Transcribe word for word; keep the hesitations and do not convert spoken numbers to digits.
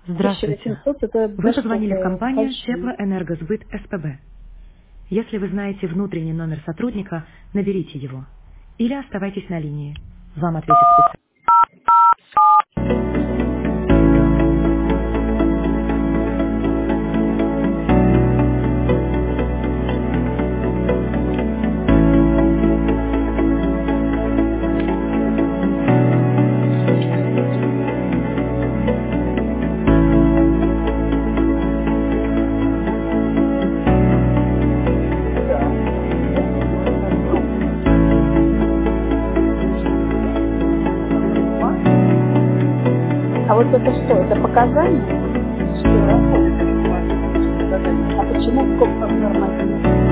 Здравствуйте. тысяча восемьсот это Вы позвонили в компанию большие. Теплоэнергосбыт СПБ. Если вы знаете внутренний номер сотрудника, наберите его. Или оставайтесь на линии. Вам ответит специалист. А вот это что? Это показания? А почему сколько нормально?